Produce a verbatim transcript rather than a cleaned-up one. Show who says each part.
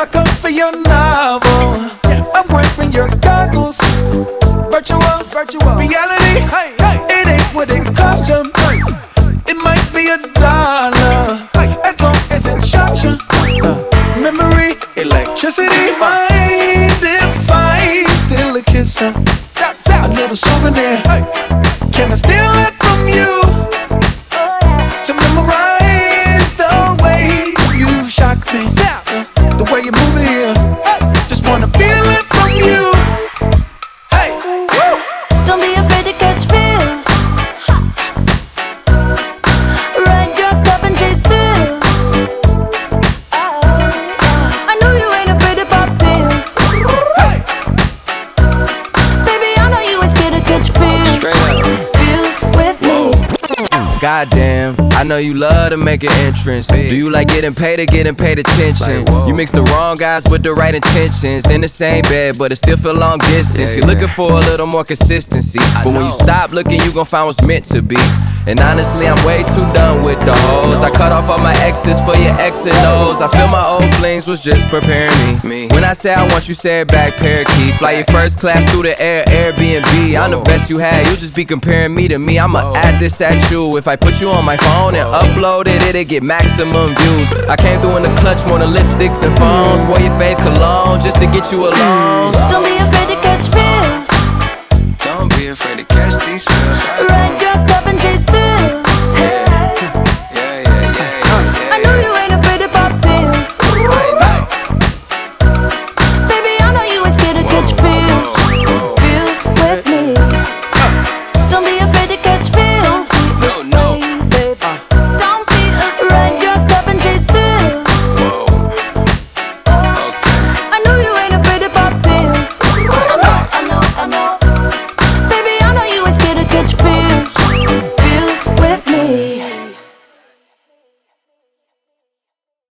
Speaker 1: sucker for your novel. I'm wearing your goggles. Virtual, virtual reality. It ain't what it cost you. It might be a dollar, as long as it shocks you. Uh, memory, electricity. Mind if I steal a kiss? Uh, a little souvenir. Can I steal it from you? To memorize the way you shock me, uh, the way you move it here. Just wanna feel it from you. Hey, woo.
Speaker 2: Don't be afraid to catch feels. Ride your cup and chase thrills. Oh, I know you ain't afraid to pop pills.
Speaker 1: Hey.
Speaker 2: Baby, I know you ain't scared to catch feels.
Speaker 3: Straight up.
Speaker 2: Feels with me.
Speaker 3: Goddamn, I know you love to make an entrance. Do you like getting paid or getting paid attention? You mix the wrong guys with the right intentions. In the same bed, but it still feel long distance. You're looking for a little more consistency, but when you stop looking, you gon' find what's meant to be. And honestly, I'm way too done with the hoes. I cut off all my exes for your X and O's. I feel my old flings was just preparing me. When I say I want you, say it back, parakeet. Fly your first class through the air, Airbnb. I'm the best you had, you'll just be comparing me to me. I'ma add this at you. If I put you on my phone and upload it, it'll get maximum views. I came through in the clutch more than lipsticks and phones. Wore your fave cologne just to get you alone.
Speaker 2: Don't be afraid to catch feels.
Speaker 3: Don't be afraid to catch these feels.
Speaker 2: Ride your